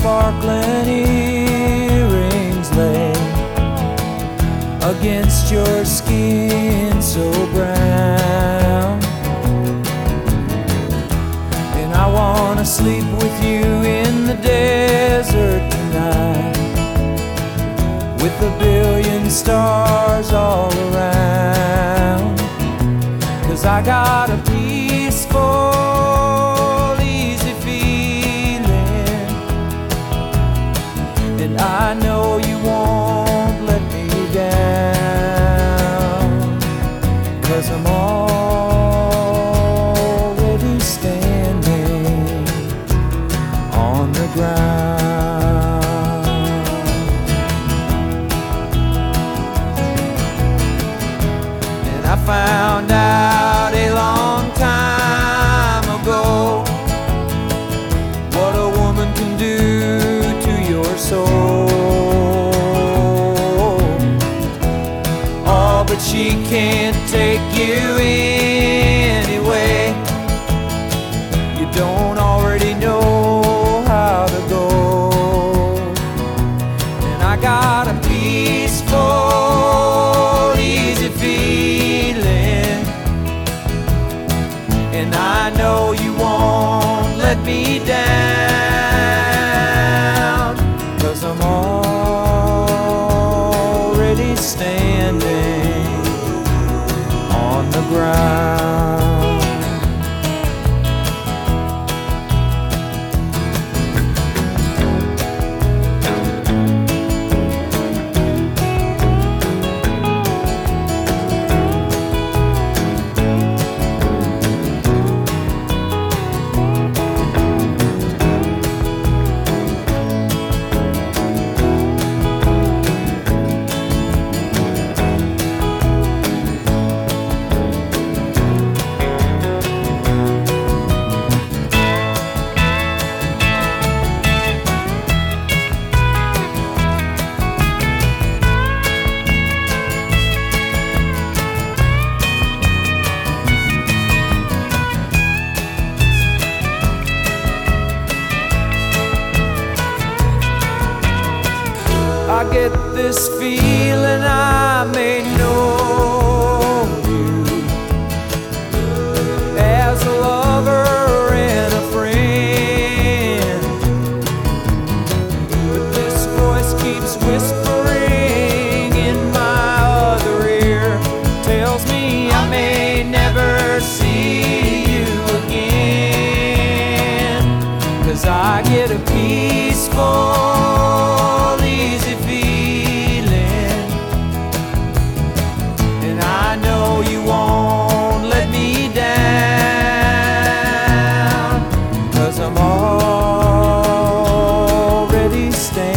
sparkling earrings lay against your skin so brown. And I wanna sleep with you in the desert tonight, with a billion stars all around. 'Cause I got a peaceful, easy feeling, and I know you won't let me down. 'Cause I'm already standing on the ground. And I found out a long time ago what a woman can do to your soul. Oh, but she can't take you anyway. You don't already know how to go. And I got a peaceful, easy feeling, and I know you won't let me down. 'Cause I'm already standing on the ground. I get this feeling I may know you as a lover and a friend, but this voice keeps whispering in my other ear, tells me I may never see you again. 'Cause I get a peaceful, easy feeling, and I know you won't let me down. 'Cause I'm already standing